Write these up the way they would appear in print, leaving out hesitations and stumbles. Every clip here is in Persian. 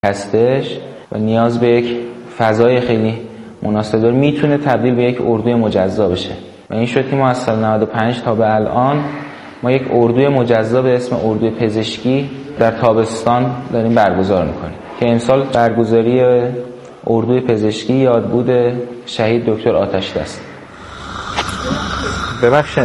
هستش و نیاز به یک فضای خیلی مناسب داره، میتونه تبدیل به یک اردوی مجزا بشه و این شد که ما از سال 95 تا به الان ما یک اردوی مجزا به اسم اردوی پزشکی در تابستان داریم برگزار میکنیم که امسال برگزاری اردوی پزشکی یادبود شهید دکتر آتش‌دست. ببخشید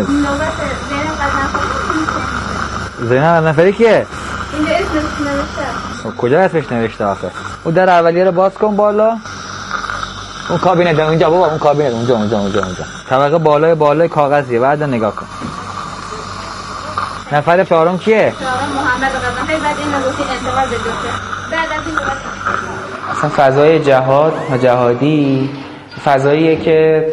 زینب نفری کیه؟ اینجا اسمش نوشته. کجا اسمش نوشته آخه؟ اون در اولیه رو باز کن بالا. اون کابینه ده اونجا بابا، اون کابینه اونجا. طبقه بالای کاغذیه، بعد نگاه کن. نفر چهارم کیه؟ چهارم محمد قزنفری. بعد این رو گفتی انتقال به دکتر. بعد از این اصلا فضای جهاد و جهادی فضاییه که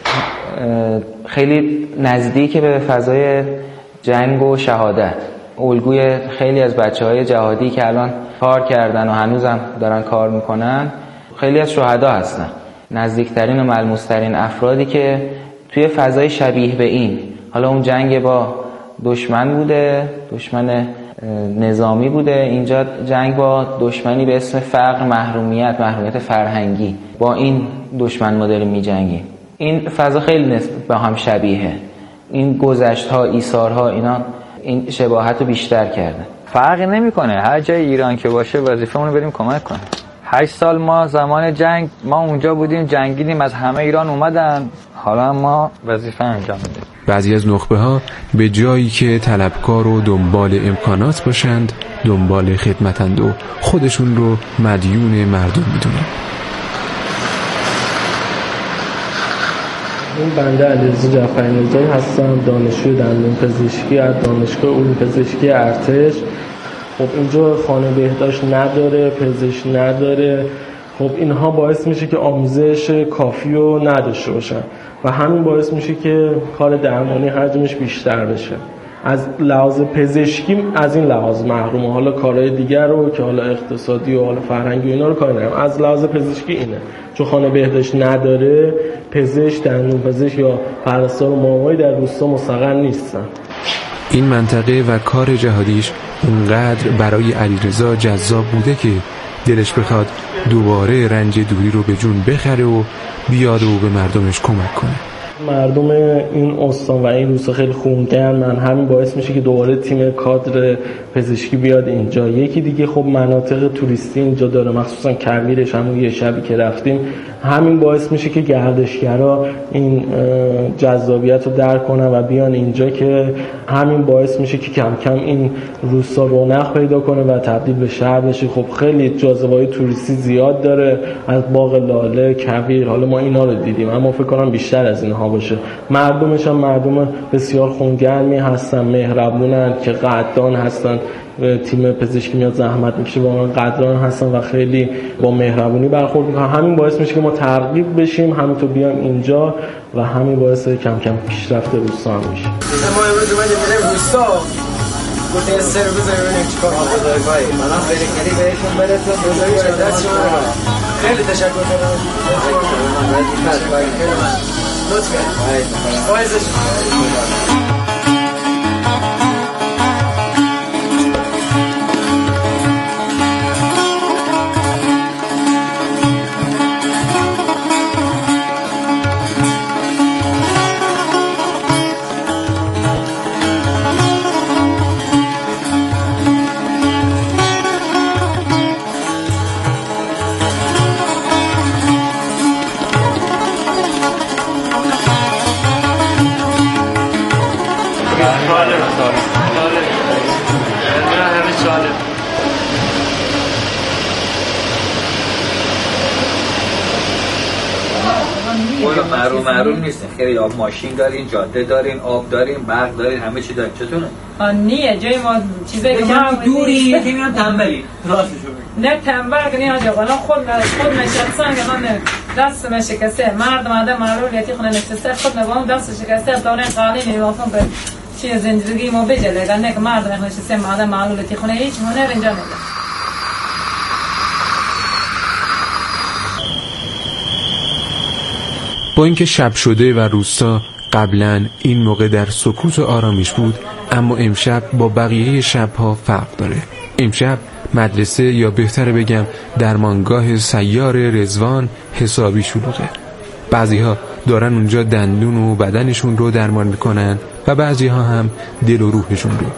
خیلی نزدیک به فضای جنگ و شهادت. الگوی خیلی از بچه‌های جهادی که الان کار کردن و هنوزم دارن کار میکنن خیلی از شهدا هستن. نزدیکترین و ملموس‌ترین افرادی که توی فضای شبیه به این، حالا اون جنگ با دشمن بوده، دشمن نظامی بوده، اینجا جنگ با دشمنی به اسم فقر، محرومیت فرهنگی، با این دشمن ما داریم می‌جنگیم. این فضا خیلی با هم شبیهه. این گذشت‌ها، ایثارها، اینا این شباهت رو بیشتر کرده. فرقی نمی‌کنه، هر جای ایران که باشه وظیفه‌مون رو بریم کمک کنیم. 8 سال ما زمان جنگ ما اونجا بودیم، جنگیدیم، از همه ایران اومدن، حالا ما وظیفه انجام میدیم. بعضی از نخبه‌ها به جایی که طلبکار و دنبال امکانات باشند دنبال خدمتند و خودشون رو مدیون مردم میدونن. من بنده علیرضا جعفری‌نژاد هستم، دانشجوی دندون پزشکی از دانشگاه علوم پزشکی ارتش. خب اینجا خانه بهداشت نداره، پزشک نداره. خب اینها باعث میشه که آموزش کافی رو نداشته باشن و همین باعث میشه که کار درمانی حجمش بیشتر بشه. از لحاظ پزشکی از این لحاظ محرومه، حالا کارهای دیگر رو که حالا اقتصادی و حالا فرهنگی و اینا رو کار ندارم. از لحاظ پزشکی اینه، چون خانه بهداشت نداره، پزشک، دندون پزشک یا پرستار و معماری در روستا مستقر نیستن. این منطقه و کار جهادیش اونقدر برای علیرضا جذاب بوده که دلش بخواد دوباره رنج دوری رو به جون بخره و بیاد و به مردمش کمک کنه. مردم این استان و این روستا خیلی خونگرمن، همین باعث میشه که دوباره تیم کادر پزشکی بیاد اینجا. یکی دیگه خب مناطق توریستی اینجا داره، مخصوصا کویرش، همون یه شبی که رفتیم، همین باعث میشه که گردشگرا این جذابیت رو درک کنن و بیان اینجا، که همین باعث میشه که کم کم این روستا رونق پیدا کنه و تبدیل به شهر بشه. خب خیلی جاذبه‌های توریستی زیاد داره، از باغ لاله، کویر، حالا ما اینا رو دیدیم، اما فکر کنم بیشتر از اینها باشه. مردمش هم مردم بسیار خونگرمی هستن، مهربونن، که قدردان هستن. تیم پزشکی میاد زحمت میکشه، واقعا قدردان هستن و خیلی با مهربونی برخورد میکنن. همین باعث میشه که ما ترغیب بشیم، همینطور بیایم اینجا و همین باعث کم کم پیشرفت روستا هم میشه. ما امروز اومدیم روستا، گفتم سر بزنیم ببینیم چیکار کنیم. منم خیلی بهشون برسون، بزنیم دست شما. خیلی تشکر کنم. لطفاً. معروم نیست، خیلی آب ماشین دارین، جاده دارین، آب دارین، برق دارین، همه چی دارین. چطوره؟ نیه جای ما چیزایی که ما دوری که میان تنبلی راستشو بگید. نه تنبل که نه آقا، الان خود نشستن که من دست من شکسته، مردم آدم معلولیتی خونه نشسته، خود نگام دست شکسته، دوران قانونی وافم به چی زندگی ما بجله، نه که مردم نشسته، آدم معلولیتی خونه هیچ هنر اینجا نداره. با اینکه شب شده و روستا قبلا این موقع در سکوت و آرامیش بود، اما امشب با بقیه شبها فرق داره. امشب مدرسه یا بهتره بگم درمانگاه سیار رضوان حسابی شلوغه. بعضی‌ها دارن اونجا دندون و بدنشون رو درمان میکنن و بعضی‌ها هم دل و روحشون رو.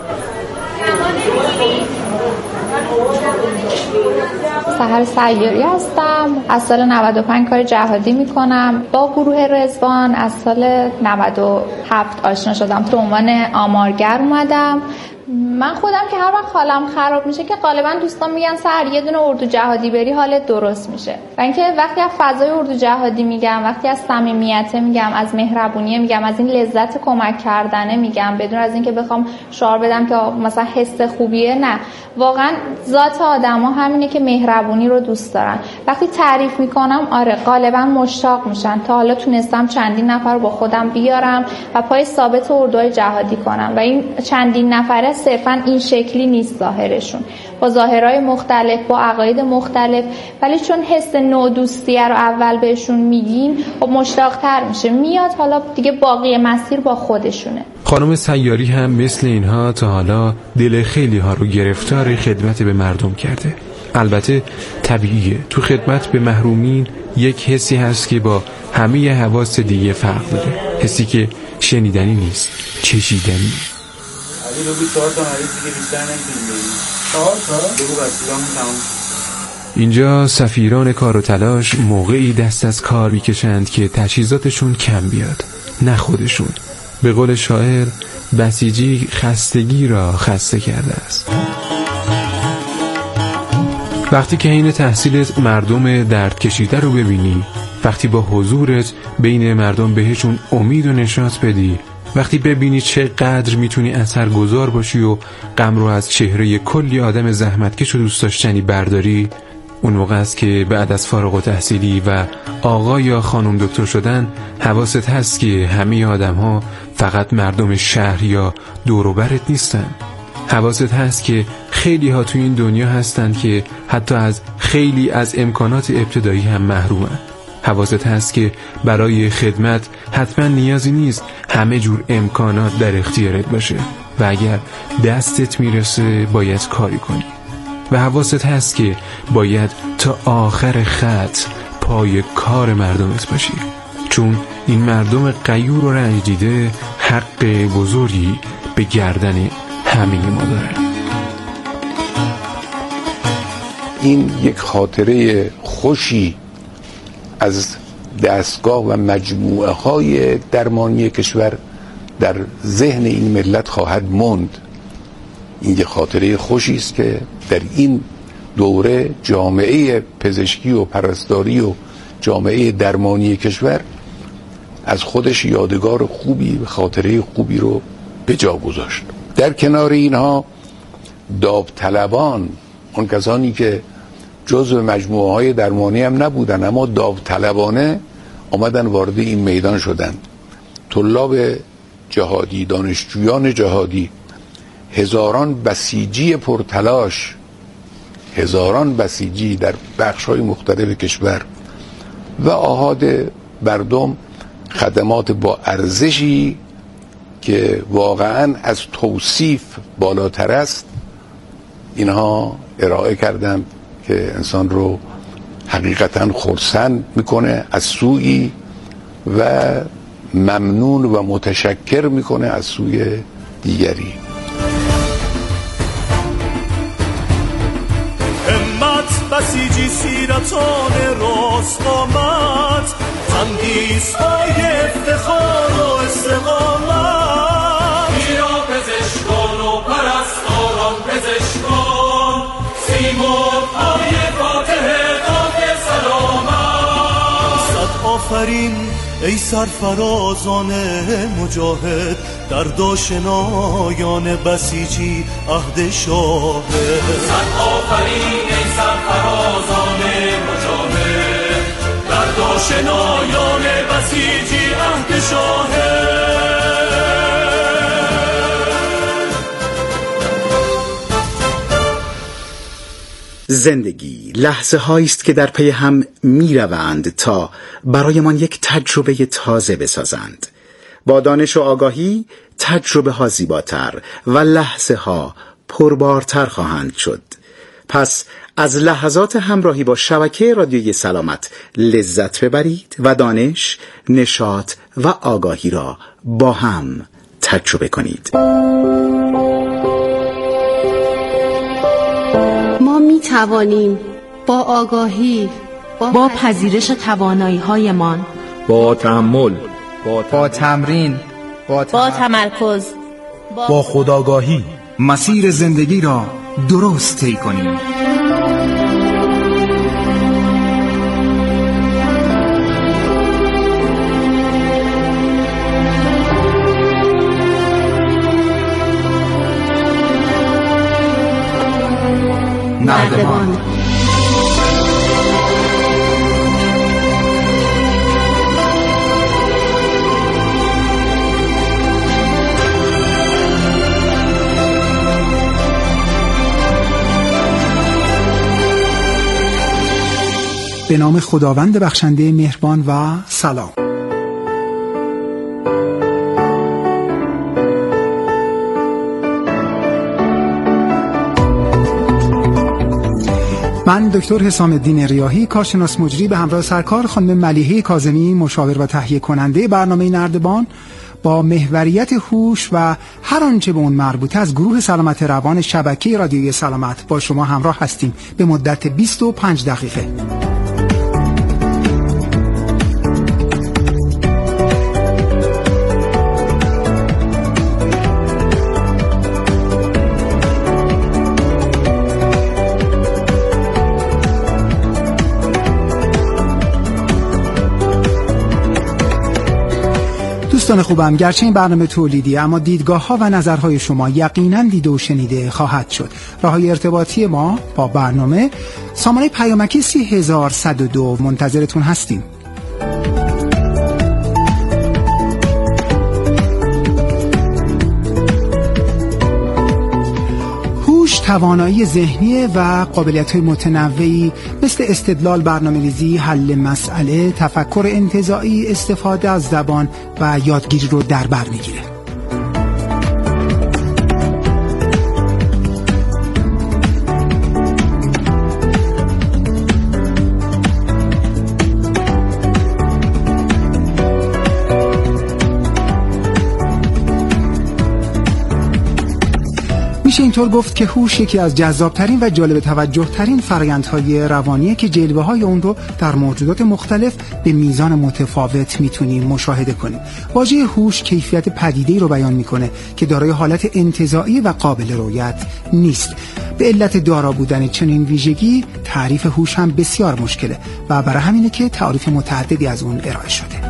سحر سیاری هستم. از سال 95 کار جهادی میکنم. با گروه رضوان از سال 97 آشنا شدم. تو عنوان آمارگر اومدم. من خودم که هر وقت حالم خراب میشه که غالبا دوستان میگن سحر یه دونه اردو جهادی بری حالت درست میشه. و اینکه وقتی از فضای اردو جهادی میگم، وقتی از صمیمیت میگم، از مهربونی میگم، از این لذت کمک کردنه میگم، بدون از اینکه بخوام شعار بدم که مثلا حس خوبیه، نه، واقعا ذات آدما همینه که مهربونی رو دوست دارن. وقتی تعریف میکنم آره غالبا مشتاق میشن. تا حالا تونستم چندین نفر با خودم بیارم و پای ثابت اردوهای جهادی کنم و این چندین نفره صرفا این شکلی نیست ظاهرشون، با ظاهرهای مختلف، با عقاید مختلف، ولی چون حس نودوستیه رو اول بهشون میگین خب مشتاق‌تر میشه، میاد حالا دیگه باقی مسیر با خودشونه. خانم سیاری هم مثل اینها تا حالا دل خیلی ها رو گرفتار خدمت به مردم کرده. البته طبیعیه، تو خدمت به محرومین یک حسی هست که با همه حواس دیگه فرق داره، حسی که شنیدنی نیست، چشیدنی. علی رو 4 تا مریض دیگه بیشتر نمیتونیم بریم. 4 تا؟ بگو وسیله‌مون تموم. اینجا سفیران کار و تلاش موقعی دست از کار میکشند که تجهیزاتشون کم بیاد، نه خودشون. به قول شاعر، بسیجی خستگی را خسته کرده است. وقتی که این تحصیلت مردم درد کشیده رو ببینی، وقتی با حضورت بین مردم بهشون امید و نشاط بدی، وقتی ببینی چقدر میتونی اثرگذار باشی و غم رو از چهره کلی آدم زحمتکش و دوست داشتنی برداری، اون موقع است که بعد از فارغ التحصیلی و آقا یا خانم دکتر شدن حواست هست که همه آدم ها فقط مردم شهر یا دور و برت نیستن. حواست هست که خیلی ها تو این دنیا هستن که حتی از خیلی از امکانات ابتدایی هم محرومن. حواست هست که برای خدمت حتما نیازی نیست همه جور امکانات در اختیارت باشه و اگر دستت میرسه باید کاری کنی. و حواست هست که باید تا آخر خط پای کار مردمت باشی، چون این مردم غیور و رنج دیده حق بزرگی به گردن همه ما دارن. این یک خاطره خوشی از دستگاه و مجموعه های درمانی کشور در ذهن این ملت خواهد ماند. این یک خاطره خوشی است که در این دوره جامعه پزشکی و پرستاری و جامعه درمانی کشور از خودش یادگار خوبی و خاطره خوبی رو به جا گذاشت. در کنار اینها داوطلبان، اون کسانی که جزو مجموعه های درمانی هم نبودن اما داوطلبانه آمدن وارد این میدان شدند، طلاب جهادی، دانشجویان جهادی، هزاران بسیجی پرتلاش، هزاران بسیجی در بخش‌های مختلف کشور و آحاد مردم خدمات با ارزشی که واقعاً از توصیف بالاتر است اینها ارائه کردند که انسان رو حقیقتاً خرسند میکنه از سوی و ممنون و متشکر میکنه از سوی دیگری. همت بسیجی سیرتان راست آمد، تندیس‌های افتخار و استقامت، ایرا پزشکان و پرستاران پزشکان، سیمرغ‌های فاتح داد سلامت. صد آفرین ای سرفرازان مجاهد، دردآشنایان بسیجی عهد شاهد. صد آفرین ای سرفرازان مجاهد، دردآشنایان بسیجی عهد شاهد. زندگی لحظه هایی است که در پی هم می روند تا برایمان یک تجربه تازه بسازند. با دانش و آگاهی تجربه ها زیباتر و لحظه ها پربارتر خواهند شد. پس از لحظات همراهی با شبکه رادیوی سلامت لذت ببرید و دانش، نشاط و آگاهی را با هم تجربه کنید. ما می توانیم با آگاهی، با پذیرش توانایی‌هایمان، با تأمل، با تمرین، با تمرکز، با خودآگاهی مسیر زندگی را درست طی کنیم. نردبان. به نام خداوند بخشنده مهربان و سلام. من دکتر حسام الدین ریاحی، کارشناس مجری، به همراه سرکار خانم ملیحه کاظمی، مشاور و تهیه کننده برنامه نردبان، با محوریت هوش و هر آنچه به اون مربوطه از گروه سلامت روان شبکه رادیوی سلامت با شما همراه هستیم به مدت 25 دقیقه. دوستان خوبم، گرچه این برنامه تولیدی اما دیدگاه ها و نظرهای شما یقینا دیده و شنیده خواهد شد. راههای ارتباطی ما با برنامه سامانه پیامکی 3102 منتظرتون هستیم. توانایی ذهنی و قابلیت‌های متنوعی مثل استدلال، برنامه‌ریزی، حل مسئله، تفکر انتزاعی، استفاده از زبان و یادگیری رو در بر می‌گیره. میشه اینطور گفت که هوش یکی از جذابترین و جالب توجه ترین فرآیندهای روانیه که جلوه‌های اون رو در موجودات مختلف به میزان متفاوت میتونیم مشاهده کنیم. واژه هوش کیفیت پدیده‌ای رو بیان میکنه که دارای حالت انتزاعی و قابل رؤیت نیست. به علت دارا بودن چنین ویژگی تعریف هوش هم بسیار مشکله و برای همینه که تعریف متعددی از اون ارائه شده.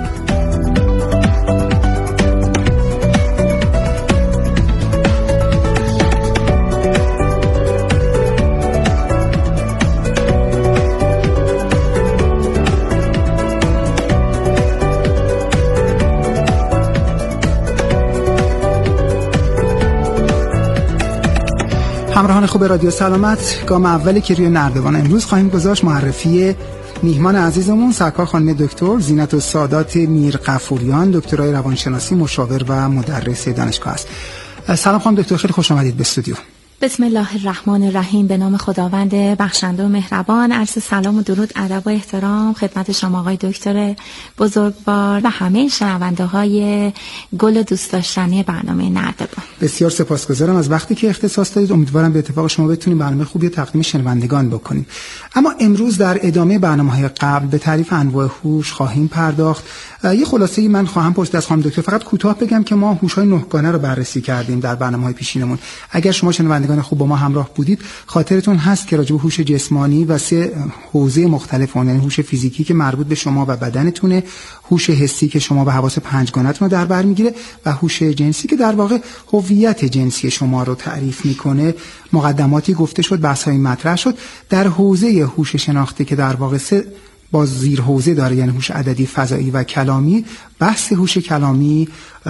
همراهان خوب رادیو سلامت، گام اولی که روی نردبان امروز خواهیم گذاشت معرفی میهمان عزیزمون سرکار خانم دکتر زینت السادات میرغفوریان، دکترای روانشناسی، مشاور و مدرس دانشگاه است. سلام خانم دکتر، خیلی خوش آمدید به استودیو. بسم الله الرحمن الرحیم. به نام خداوند بخشنده و مهربان. عرض سلام و درود، ادب و احترام خدمت شما آقای دکتر بزرگوار و همه شنونده های گل و دوست داشتنی برنامه نردبان. بسیار سپاسگزارم از وقتی که اختصاص دادید. امیدوارم به اتفاق شما بتونیم برنامه خوبی تقدیم شنوندگان بکنیم. اما امروز در ادامه برنامه‌های قبل به تعریف انواع هوش خواهیم پرداخت. یه خلاصه‌ای من خواهم پرسید از خانم دکتر. فقط کوتاه بگم که ما هوش‌های 9 گانه رو بررسی کردیم در برنامه‌های پیشینمون. اگر شما شنوندگان خوب با ما همراه بودید خاطرتون هست که راجع به هوش جسمانی و 3 حوزه مختلف اون، یعنی هوش فیزیکی که مربوط به شما و بدنتونه، هوش حسی که شما به حواس 5 گانه‌تون رو در بر میگیره و هوش جنسی که در واقع هویت جنسی شما رو تعریف میکنه، مقدماتی گفته شد، بحث‌های مطرح شد. در حوزه هوش شناختی که در واقع 3 با زیرحوزه داره، یعنی هوش عددی، فضایی و کلامی. بحث هوش کلامی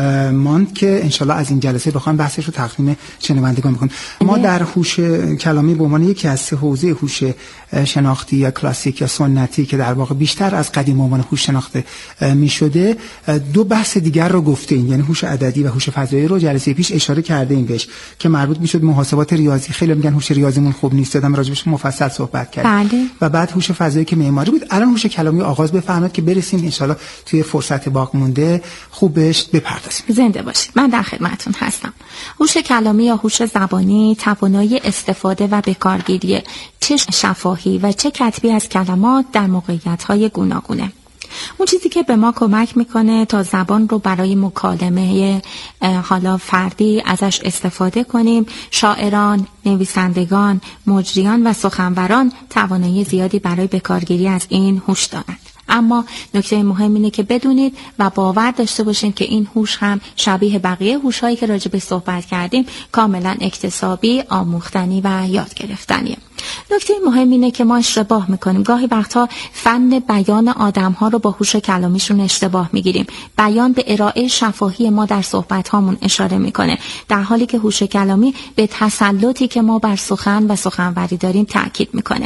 ماند که انشالله از این جلسه بخوایم بحثش رو تقدیم شنوندگان بکنیم. ما در هوش کلامی به عنوان یکی از 3 حوزه هوش شناختی یا کلاسیک یا سنتی که در واقع بیشتر از قدیم به عنوان هوش شناخته می شده 2 بحث دیگر رو گفتیم، یعنی هوش عددی و هوش فضایی رو جلسه پیش اشاره کردیم بهش که مربوط میشد محاسبات ریاضی. خیلی میگن هوش ریاضیمون خوب نیست، دادم راجبش مفصل صحبت کردیم. بله. و بعد هوش فضایی که معماری بود. الان هوش کلامی آغاز بفرمایید که برسیم ان شاءالله توی فرصت باقی مونده خوب بهش بپردازیم. زنده باشید. من در خدمتتون هستم. هوش کلامی یا هوش زبانی توانایی استفاده و بکارگیری چه شفاهی و چه کتبی از کلمات در موقعیت‌های گوناگونه. اون چیزی که به ما کمک میکنه تا زبان رو برای مکالمه حالا فردی ازش استفاده کنیم. شاعران، نویسندگان، مجریان و سخنوران توانایی زیادی برای بکارگیری از این هوش دارند. اما نکته مهم اینه که بدونید و باور داشته باشین که این هوش هم شبیه بقیه هوش‌هایی که راجع به صحبت کردیم کاملا اکتسابی، آموختنی و یاد گرفتنیه. نکته مهم اینه که ما اشتباه میکنیم. گاهی وقتها فن بیان آدم‌ها رو با هوش کلامیشون اشتباه میگیریم. بیان به ارائه شفاهی ما در صحبت‌هامون اشاره میکنه، در حالی که هوش کلامی به تسلطی که ما بر سخن و سخنوری داریم تاکید میکنه.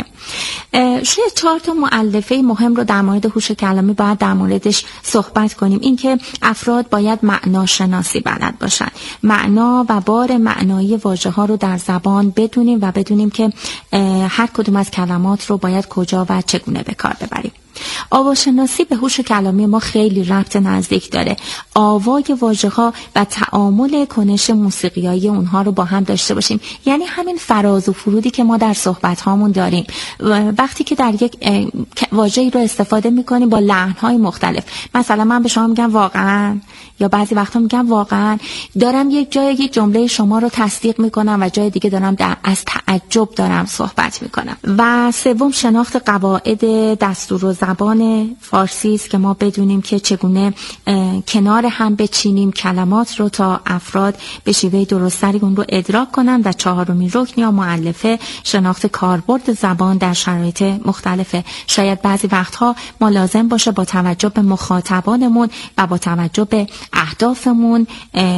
شاید 4 تا مؤلفه مهم رو در مورد هوش کلامی باید در موردش صحبت کنیم. اینکه افراد باید معناشناسی بلد باشن، معنا و بار معنایی واژه‌ها رو در زبان بدونیم و بدونیم که هر کدوم از کلمات رو باید کجا و چگونه به کار ببریم. آواشناسی به هوش کلامی ما خیلی ربط نزدیک داره. آوای واژه‌ها و تعامل کنش موسیقیایی اونها رو با هم داشته باشیم، یعنی همین فراز و فرودی که ما در صحبت هامون داریم. وقتی که در یک واژه‌ای رو استفاده می‌کنیم با لحن‌های مختلف، مثلا من به شما میگم واقعاً، یا بعضی وقتا میگم واقعاً، دارم یک جای یک جمله شما رو تصدیق می‌کنم و جای دیگه دارم از تعجب دارم صحبت می‌کنم. و سوم شناخت قواعد دستور و زبان فارسی است که ما بدونیم که چگونه کنار هم بچینیم کلمات رو تا افراد به شیوه درست‌تری اون رو ادراک کنن. و 4مین رکن یا مؤلفه شناخت کاربرد زبان در شرایط مختلفه. شاید بعضی وقتها ما لازم باشه با توجه به مخاطبانمون و با توجه به اهدافمون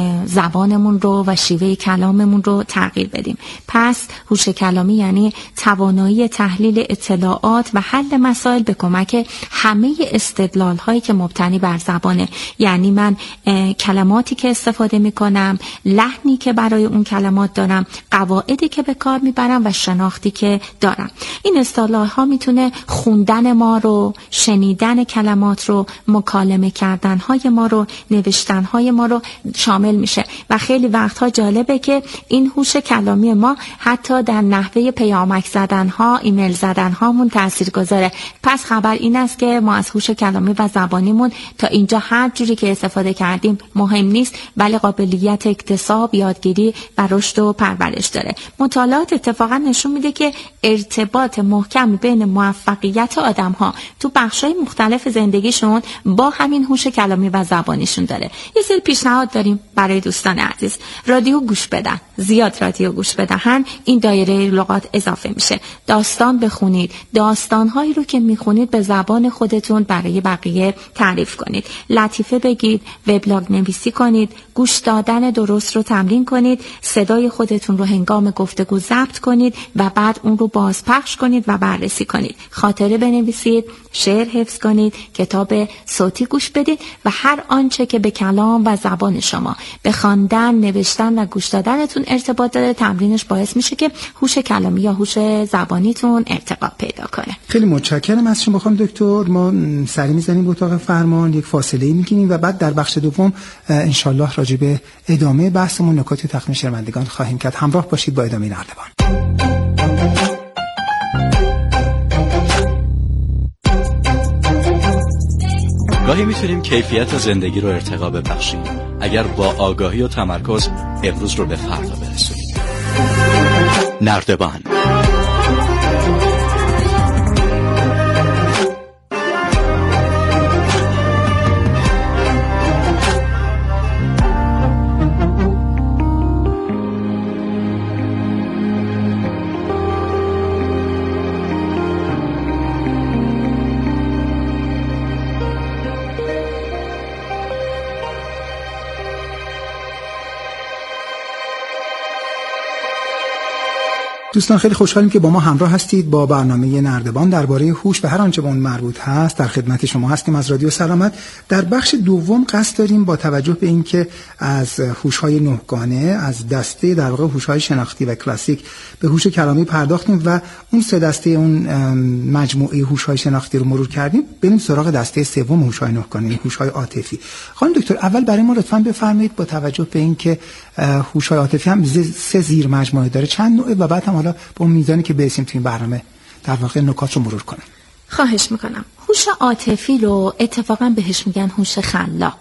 زبانمون رو و شیوه کلاممون رو تغییر بدیم. پس هوش کلامی یعنی توانایی تحلیل اطلاعات و حل مسائل به کمک همه استدلال هایی که مبتنی بر زبانه. یعنی من کلماتی که استفاده میکنم، لحنی که برای اون کلمات دارم، قواعدی که به کار میبرم و شناختی که دارم. این اصطلاح ها میتونه خوندن ما رو، شنیدن کلمات رو، مکالمه کردن های ما رو، نوشتن های ما رو شامل میشه. و خیلی وقتها جالبه که این هوش کلامی ما حتی در نحوه پیامک زدن ها، ایمیل زدن هامون تاثیرگذاره. پس خبر این است که ما از هوش کلامی و زبانیمون تا اینجا هر جوری که استفاده کردیم مهم نیست، ولی قابلیت اکتساب، یادگیری و رشد و پرورش داره. مطالعات اتفاقا نشون میده که ارتباط محکم بین موفقیت آدم‌ها تو بخش‌های مختلف زندگیشون با همین هوش کلامی و زبانیشون داره. یه سری پیشنهاد داریم برای دوستان عزیز. رادیو گوش بدن، زیاد رادیو گوش بدن، این دایره لغات اضافه میشه. داستان بخونید، داستان‌هایی رو که میخونید به زبان خودتون برای بقیه تعریف کنید. لطیفه بگید، وبلاگ نویسی کنید، گوش دادن درست رو تمرین کنید، صدای خودتون رو هنگام گفتگو ضبط کنید و بعد اون رو بازپخش کنید و بررسی کنید. خاطره بنویسید، شعر حفظ کنید، کتاب صوتی گوش بدید و هر آنچه که به کلام و زبان شما به خواندن، نوشتن و گوش دادنتون ارتباط داره، تمرینش باعث میشه که هوش کلامی یا هوش زبانیتون ارتقا پیدا کنه. خیلی متشکرم از شما خانم دکتر. ما سری میزنیم به اتاق فرمان، یک فاصله میگیریم و بعد در بخش دوم انشالله راجع به ادامه بحثمون نکاتی تقدیم شنوندگان خواهیم کرد. همراه باشید با ادامه نردبان. گاهی میتونیم کیفیت زندگی رو ارتقا ببخشیم اگر با آگاهی و تمرکز امروز رو به فردا برسونیم. نردبان. دوستان خیلی خوشحالیم که با ما همراه هستید با برنامه نردبان درباره هوش و هر آنچه به اون مربوط هست. در خدمت شما هستیم از رادیو سلامت. در بخش دوم قصد داریم با توجه به اینکه از هوش‌های نهگانه، از دسته در واقع هوش‌های شناختی و کلاسیک به هوش کلامی پرداختیم و اون سه دسته اون مجموعه هوش‌های شناختی رو مرور کردیم. بریم سراغ دسته سوم هوش‌های نهگانه، هوش‌های عاطفی. خانم دکتر اول برای ما لطفاً بفرمایید با توجه به اینکه هوش‌های عاطفی هم سه زیر مجموعه داره چند نوعه و بعد هم حالا با میزانی که برسیم تو این برنامه در واقع نکات رو مرور کنیم. خواهش میکنم. هوش عاطفی رو اتفاقا بهش میگن هوش خلاق.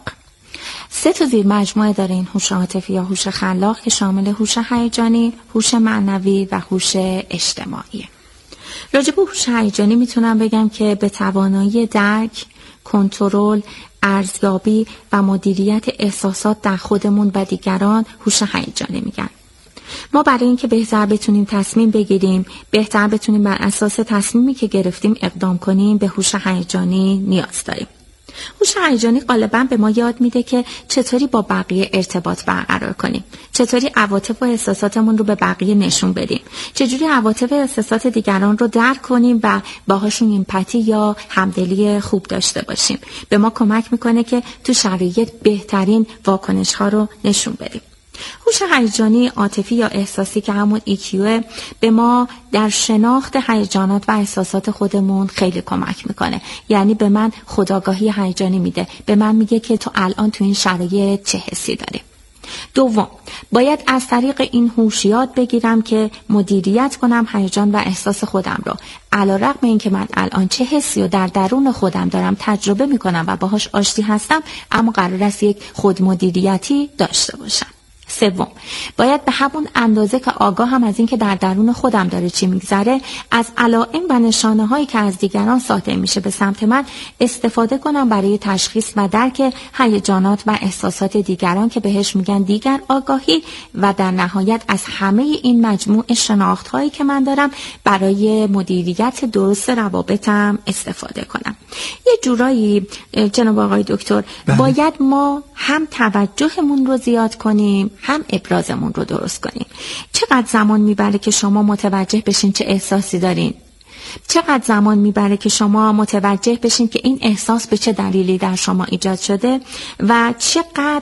3 تا زیر مجموعه داره این هوش عاطفی یا هوش خلاق که شامل هوش هیجانی، هوش معنوی و هوش اجتماعی. راجع به هوش هیجانی میتونم بگم که به توانایی درک، کنترل، ارزیابی و مدیریت احساسات در خودمون و دیگران هوش هیجانی میگن. ما برای اینکه بهتر بتونیم تصمیم بگیریم، بهتر بتونیم بر اساس تصمیمی که گرفتیم اقدام کنیم، به هوش هیجانی نیاز داریم. هوش هیجانی غالباً به ما یاد میده که چطوری با بقیه ارتباط برقرار کنیم، چطوری عواطف و احساساتمون رو به بقیه نشون بدیم، چجوری عواطف و احساسات دیگران رو درک کنیم و باهاشون امپاتی یا همدلی خوب داشته باشیم. به ما کمک میکنه که تو شرایط بهترین واکنش ها رو نشون بدیم. هوش هیجانی عاطفی یا احساسی که همون EQ به ما در شناخت هیجانات و احساسات خودمون خیلی کمک میکنه. یعنی به من خودآگاهی هیجانی میده، به من میگه که تو الان تو این شرایط چه حسی داری. دوم، باید از طریق این هوش یاد بگیرم که مدیریت کنم هیجان و احساس خودم رو. علیرغم اینکه من الان چه حسی رو در درون خودم دارم تجربه میکنم و باهاش آشتی هستم، اما قرار است یک خودمدیریتی داشته باشم. سوم، باید به همون اندازه که آگاه هم از این که در درون خودم داره چی میگذره، از علائم و نشانه هایی که از دیگران ساطع میشه به سمت من استفاده کنم برای تشخیص و درک هیجانات و احساسات دیگران که بهش میگن دیگر آگاهی، و در نهایت از همه این مجموع شناخت هایی که من دارم برای مدیریت درست روابطم استفاده کنم. یه جورایی جناب آقای دکتر باید ما هم توجهمون رو زیاد کنیم، هم ابرازمون رو درست کنیم. چقدر زمان میبره که شما متوجه بشین چه احساسی دارین؟ چقدر زمان میبره که شما متوجه بشین که این احساس به چه دلیلی در شما ایجاد شده و چقدر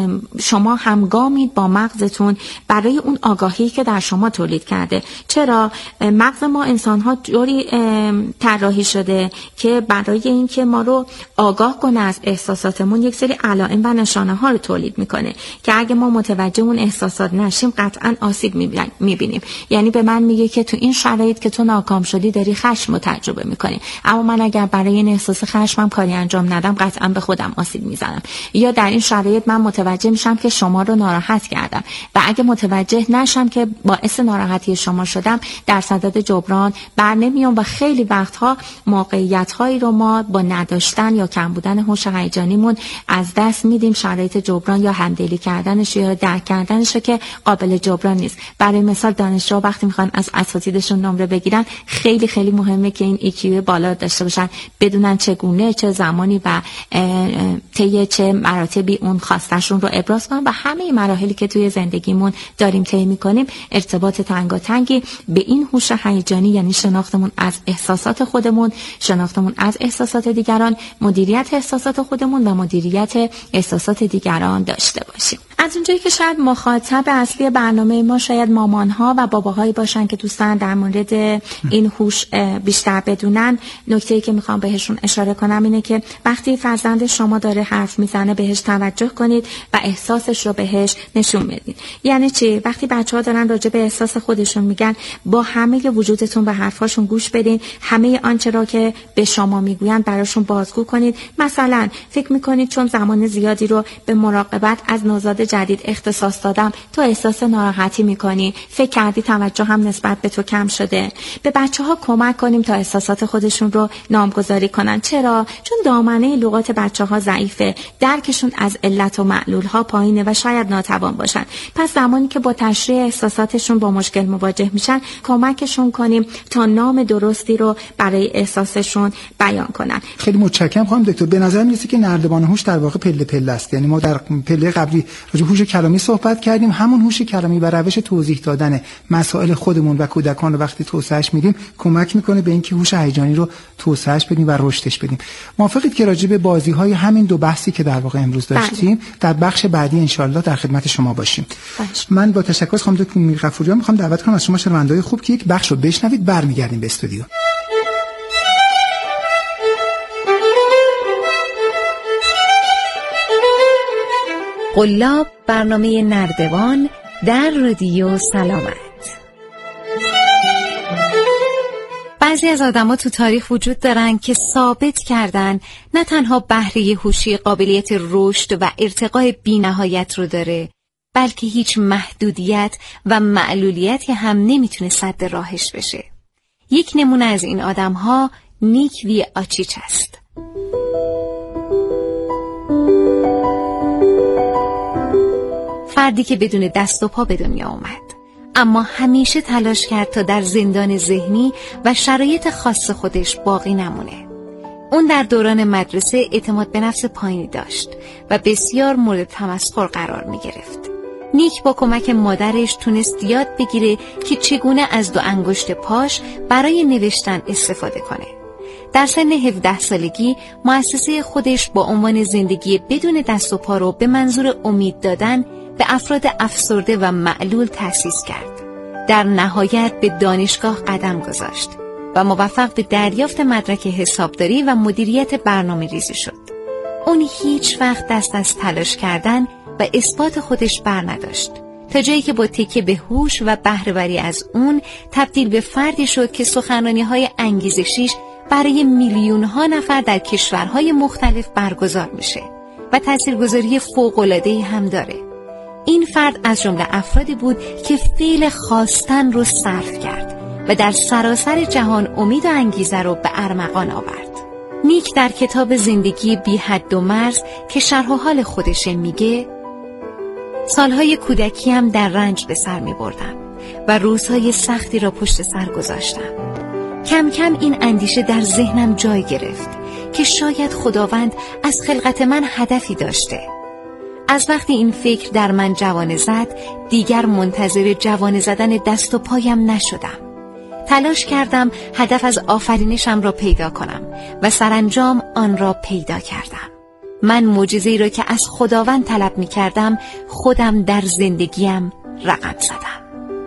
شما همگامید با مغزتون برای اون آگاهی که در شما تولید کرده؟ چرا مغز ما انسان‌ها جوری طراحی شده که برای اینکه ما رو آگاه کنه از احساساتمون یک سری علائم و نشانه ها رو تولید میکنه که اگه ما متوجه اون احساسات نشیم قطعاً آسیب میبینیم. یعنی به من میگه که تو این شرایط که تو ناکام شدی داری خشم رو تجربه میکنی، اما من اگر برای این احساس خشمم کاری انجام ندم قطعا به خودم آسیب میزنم. یا در این شرایط من متوجه میشم که شما رو ناراحت کردم و اگه متوجه نشم که باعث ناراحتی شما شدم در صدد جبران بر نمیام و خیلی وقتها موقعیت هایی رو ما با نداشتن یا کم بودن هوش هیجانیمون از دست میدیم. شرایط جبران یا همدلی کردنش یا درک کردنش که قابل جبران نیست. برای مثال دانشجوها وقتی میخوان از اساتیدشون نمره بگیرن خیلی مهمه که این EQ بالا داشته باشن، بدونن چگونه، چه زمانی و طی چه مراتبی اون خواستشون رو ابراز کنن و همه مراحلی که توی زندگیمون داریم طی می‌کنیم ارتباط تنگاتنگی به این هوش هیجانی، یعنی شناختمون از احساسات خودمون، شناختمون از احساسات دیگران، مدیریت احساسات خودمون و مدیریت احساسات دیگران داشته باشیم. از اونجایی که شاید مخاطب اصلی برنامه ما شاید مامان‌ها و باباهایی باشن که دوستان در مورد این هوش بیشتر بدونن، نکته‌ای که میخوام بهشون اشاره کنم اینه که وقتی فرزند شما داره حرف میزنه بهش توجه کنید و احساسش رو بهش نشون بدید. یعنی چی؟ وقتی بچه‌ها دارن راجع به احساس خودشون میگن با همه وجودتون به حرفاشون گوش بدین، همه آنچه را که به شما میگوین براشون بازگو کنید. مثلا فکر میکنید چون زمان زیادی رو به مراقبت از نوزاد جدید اختصاص دادم تو احساس ناراحتی میکنی، فکر کردی توجه هم نسبت به تو کم شده. به بچه‌ها کمک کنیم تا احساسات خودشون رو نامگذاری کنن. چرا؟ چون دامنه لغات بچه‌ها ضعیفه، درکشون از علت و معلول‌ها پایینه و شاید ناتوان باشن. پس زمانی که با تشریح احساساتشون با مشکل مواجه میشن کمکشون کنیم تا نام درستی رو برای احساسشون بیان کنن. خیلی متشکرم خانم دکتر. به نظر میرسه که نردبان هوش در واقع پله پله است. یعنی ما در پله قبلی راجع به هوش کلامی صحبت کردیم. همون هوش کلامی و روش توضیح دادن مسائل خودمون و کودکان رو وقتی توسعهش میدیم کمک میکنه به اینکه هوش هیجانی رو توسعهش بدیم و رشدش بدیم. موافقید که راجع به بازی‌های همین دو بحثی که در واقع امروز داشتیم در بخش بعدی انشالله در خدمت شما باشیم؟ من با تشکر از خانم دکتر میرغفوریان میخوام دعوت کنم از شما شنونده‌های خوب که یک بخش رو بشنوید، برمیگردیم به استودیو. قلاب، برنامه نردبان در رادیو سلامت. بعضی از آدم‌ها تو تاریخ وجود دارن که ثابت کردن نه تنها بهره هوشی قابلیت رشد و ارتقای بی‌نهایت رو داره، بلکه هیچ محدودیت و معلولیتی هم نمیتونه سد راهش بشه. یک نمونه از این آدم‌ها نیک ویاچیچ است. فردی که بدون دست و پا به دنیا اومد، اما همیشه تلاش کرد تا در زندان ذهنی و شرایط خاص خودش باقی نمونه. اون در دوران مدرسه اعتماد به نفس پایینی داشت و بسیار مورد تمسخر قرار می گرفت. نیک با کمک مادرش تونست یاد بگیره که چگونه از 2 انگشت پاش برای نوشتن استفاده کنه. در سن 17 سالگی مؤسسه خودش با عنوان زندگی بدون دست و پا رو به منظور امید دادن به افراد افسرده و معلول تأسیس کرد. در نهایت به دانشگاه قدم گذاشت و موفق به دریافت مدرک حسابداری و مدیریت برنامه‌ریزی شد. اون هیچ وقت دست از تلاش کردن و اثبات خودش بر نداشت، تا جایی که با تکیه به هوش و بهره‌وری از اون تبدیل به فردی شد که سخنرانی‌های انگیزشیش برای میلیون‌ها نفر در کشورهای مختلف برگزار میشه و تاثیرگذاری فوق‌العاده‌ای هم داره. این فرد از جمله افرادی بود که فعل خواستن رو صرف کرد و در سراسر جهان امید و انگیزه رو به ارمغان آورد. نیک در کتاب زندگی بی حد و مرز که شرح و حال خودشه میگه: سالهای کودکیم در رنج به سر می بردم و روزهای سختی را پشت سر گذاشتم. کم کم این اندیشه در ذهنم جای گرفت که شاید خداوند از خلقت من هدفی داشته. از وقتی این فکر در من جوانه زد، دیگر منتظر جوانه زدن دست و پایم نشدم. تلاش کردم هدف از آفرینشم را پیدا کنم و سرانجام آن را پیدا کردم. من معجزه‌ای را که از خداوند طلب می کردم خودم در زندگیم رقم زدم.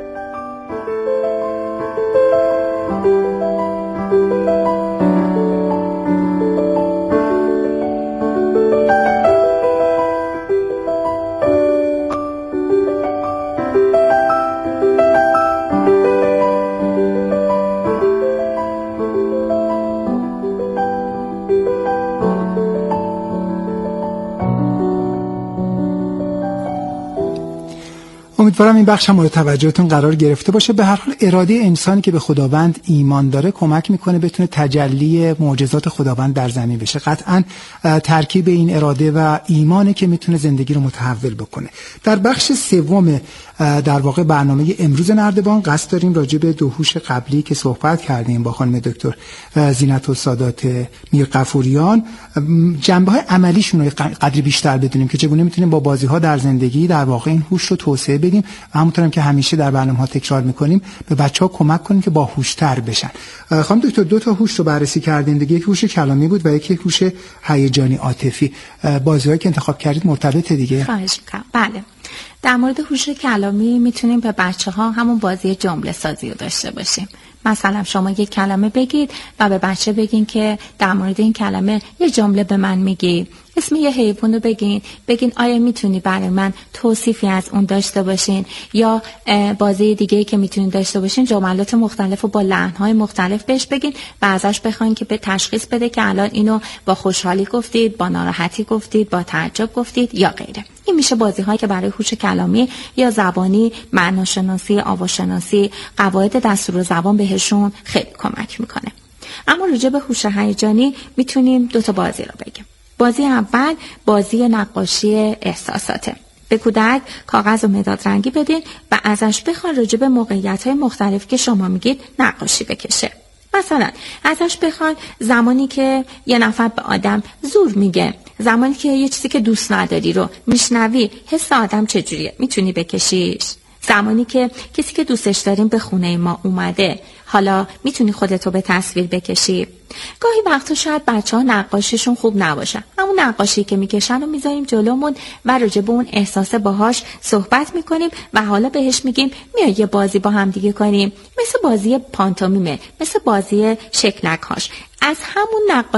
امیدوارم این بخش هم مورد توجهتون قرار گرفته باشه. به هر حال اراده انسانی که به خداوند ایمان داره کمک میکنه بتونه تجلی معجزات خداوند در زمین بشه. قطعا ترکیب این اراده و ایمانه که میتونه زندگی رو متحول بکنه. در بخش سوم در واقع برنامه امروز نردبان قصد داریم راجع به 2 هوش قبلی که صحبت کردیم با خانم دکتر زینت السادات میرغفوریان جنبه‌های عملیشون رو قدری بیشتر بدونیم که چگونه میتونیم با بازی‌ها در زندگی در واقع این هوش رو توسعه بدیم و همونطور هم که همیشه در برنامه‌ها تکرار می‌کنیم به بچه‌ها کمک کنیم که باهوش‌تر بشن. خانم دکتر 2 تا هوش رو بررسی کردیم دیگه، یک هوش کلامی بود و یک هوش هیجانی عاطفی. بازی‌هایی که انتخاب کردید مرتبطه دیگه؟ خواهش می‌کنم. بله. در مورد هوش کلامی میتونیم به بچه‌ها همون بازی جمله سازی رو داشته باشیم. مثلا شما یک کلمه بگید و به بچه بگین که در مورد این کلمه یه جمله به من میگی، اسم یه حیوان رو بگین آیا میتونی برای من توصیفی از اون داشته باشین، یا بازی دیگه که میتونین داشته باشین جملات مختلف رو با لحن‌های مختلف بهش بگین و ازش بخواین که به تشخیص بده که الان اینو با خوشحالی گفتید، با ناراحتی گفتید، با تعجب گفتید یا غیره. این میشه بازی‌هایی که برای هوش کلامی یا زبانی، معناشناسی، آواشناسی، قواعد دستور زبان بهشون خیلی کمک میکنه. اما راجع به هوش هیجانی میتونیم 2 تا بازی رو بگیم. بازی اول بازی نقاشی احساساته. به کودک کاغذ و مداد رنگی بدین و ازش بخواین راجع به موقعیت‌های مختلف که شما میگید نقاشی بکشه. مثلا ازش بخواد زمانی که یه نفر به آدم زور میگه، زمانی که یه چیزی که دوست نداری رو میشنوی، حس آدم چجوریه میتونی بکشیش؟ زمانی که کسی که دوستش داریم به خونه ما اومده، حالا میتونی خودتو به تصویر بکشی؟ گاهی وقتا شاید بچه‌ها نقاشیشون خوب نباشه، همون نقاشی که میکشن رو میذاریم جلومون و راجع به اون احساس باهاش صحبت میکنیم و حالا بهش میگیم میای یه بازی با هم دیگه کنیم، مثل بازی پانتومیمه، مثل بازی شکلک هاش. از همون نقاشی